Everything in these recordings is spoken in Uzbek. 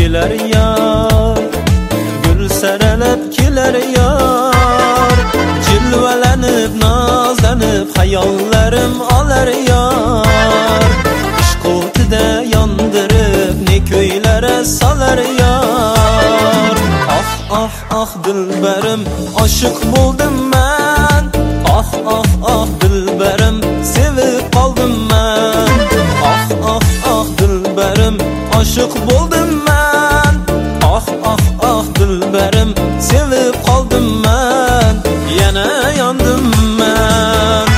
keler yar, gül saralab keler yar. Cilvelenip nazlanıp hayollarim olar yar. Ishq o'tida yondırıp ne köylere salar yar. Ah ah ah dilberim, aşık buldum ben. Ah ah ah dilberim, sevip kaldım ben. Ah ah ah dilberim, aşık buldum ben. Ah ah ah dilberim, sevip kaldım ben. Yana yandım ben.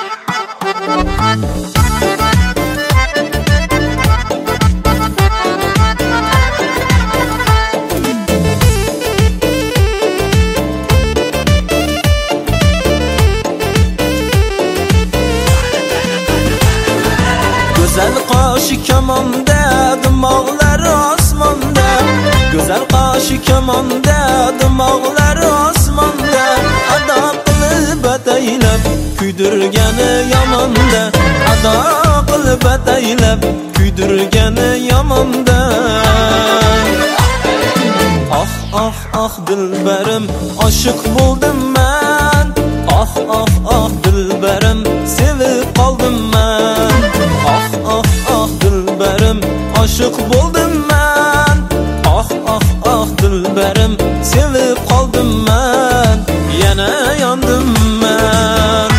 Güzel kaşı kemanda, dimog'lar osmonda. Güzel kaşı kemanda, dimog'lar osmonda. Ado qilib ataylab kuydirgani yomonda. Ado qilib ataylab kuydirgani yomonda. Ah ah ah dilberim, aşık buldum ben. Ah ah ah dilberim, sevip kaldım ben. Ah ah ah dilberim, aşık buldum ben. Ah ah ah dilberim, sevip kaldım ben. Yana yandım ben.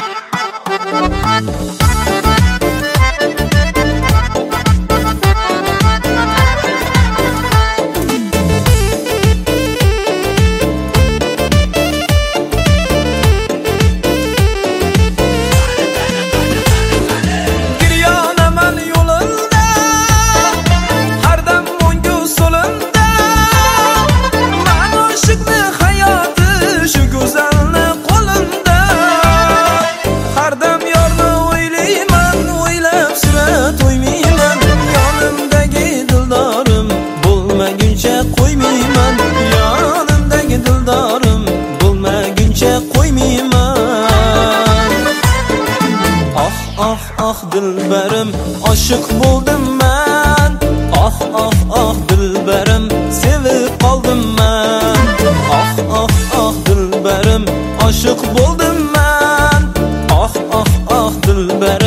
Qo'ymayman yonimdagi dildorim, bo'lmaguncha qo'ymayman. Ah ah ah dilberim, aşık buldum ben. Ah ah ah dilberim, sevip kaldım ben. Ah ah ah dilberim, aşık buldum ben. Ah ah ah dilberim.